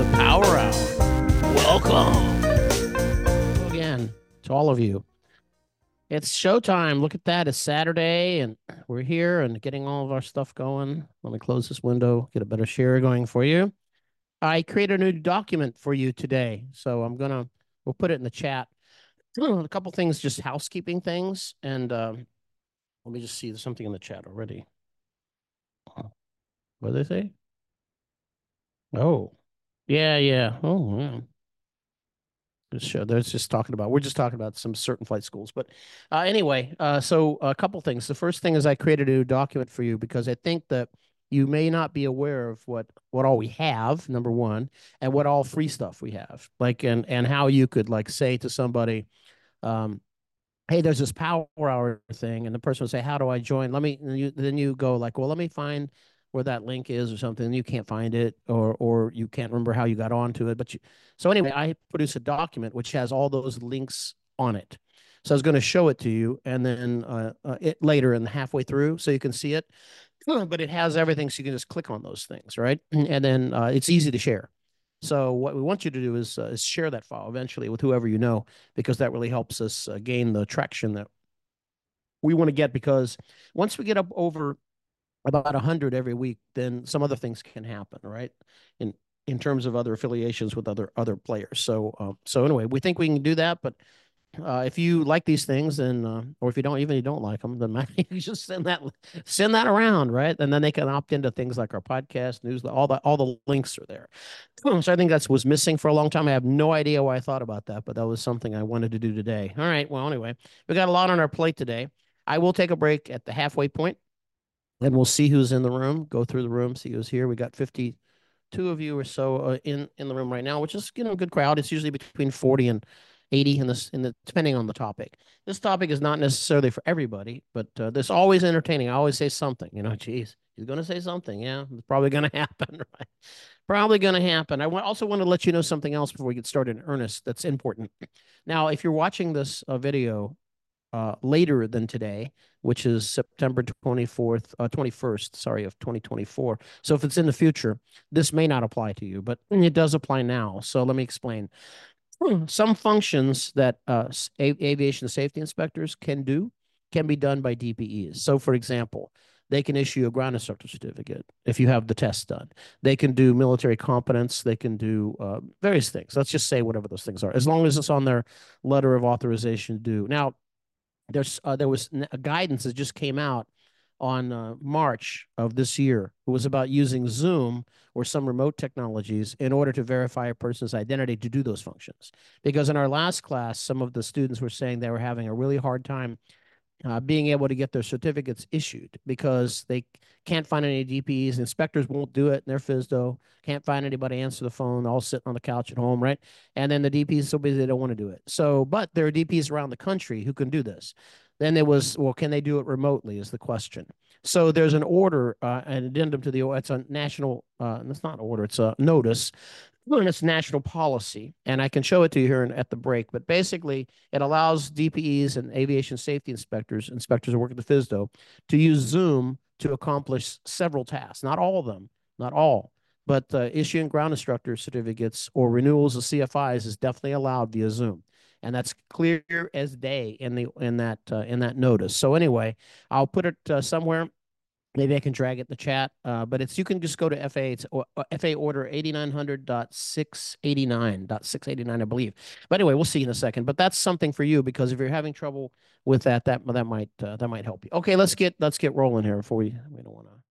the Power Hour. Welcome again to all of you. It's showtime. Look at that. It's Saturday, and we're here and getting all of our stuff going. Let me close this window, get a better share going for you. I created a new document for you today, so we'll put it in the chat. A couple things, just housekeeping things, and let me just see. There's something in the chat already. What did they say? Oh, yeah. Oh, yeah. There's just talking about, we're just talking about some certain flight schools. But anyway, so a couple things. The first thing is I created a new document for you because I think that you may not be aware of what all we have, number one, and what all free stuff we have. Like, and how you could like say to somebody, um, hey, there's this power hour thing, and the person would say, how do I join? Then you go like, well, let me find where that link is or something, and you can't find it, or you can't remember how you got onto it. So anyway, I produce a document which has all those links on it. So I was going to show it to you, and then it later and halfway through, so you can see it. But it has everything, so you can just click on those things, right? And then it's easy to share. So what we want you to do is share that file eventually with whoever you know, because that really helps us gain the traction that we want to get. Because once we get up over about 100 every week, then some other things can happen, right? In terms of other affiliations with other players. So anyway, we think we can do that, but if you like these things, then or if you don't like them, then you just send that around, right? And then they can opt into things like our podcast, news, all the links are there. So I think that's was missing for a long time. I have no idea why I thought about that, but that was something I wanted to do today. All right. Well, anyway, we got a lot on our plate today. I will take a break at the halfway point, and we'll see who's in the room. Go through the room, see who's here. We got 52 of you or so in the room right now, which is a good crowd. It's usually between 40 and 80 in the depending on the topic. This topic is not necessarily for everybody, but this always entertaining. I always say something, geez, he's going to say something. Yeah, it's probably going to happen, right? Probably going to happen. Also want to let you know something else before we get started in earnest that's important. Now, if you're watching this video later than today, which is September 24th, 21st, sorry, of 2024. So if it's in the future, this may not apply to you, but it does apply now. So let me explain. Some functions that aviation safety inspectors can do can be done by DPEs. So for example, they can issue a ground instructor certificate if you have the test done. They can do military competence. They can do various things. Let's just say whatever those things are, as long as it's on their letter of authorization to do. Now, there was a guidance that just came out on March of this year. It was about using Zoom or some remote technologies in order to verify a person's identity to do those functions. Because in our last class, some of the students were saying they were having a really hard time being able to get their certificates issued because they can't find any DPs. Inspectors won't do it in their FSDO. Can't find anybody to answer the phone. All sitting on the couch at home, right? And then the DPs are so busy they don't want to do it. So, but there are DPs around the country who can do this. Then there was, well, can they do it remotely? Is the question. So there's an order, an addendum to the. It's a national. It's not an order. It's a notice and it's national policy, and I can show it to you here at the break. But basically, it allows DPEs and aviation safety inspectors who work at the FSDO, to use Zoom to accomplish several tasks. Not all of them, not all, but issuing ground instructor certificates or renewals of CFIs is definitely allowed via Zoom, and that's clear as day in that notice. So anyway, I'll put it somewhere. Maybe I can drag it in the chat, but you can just go to FAA. It's FAA order 8900.689, I believe. But anyway, we'll see in a second. But that's something for you, because if you're having trouble with that might help you. Okay, let's get rolling here before we don't want to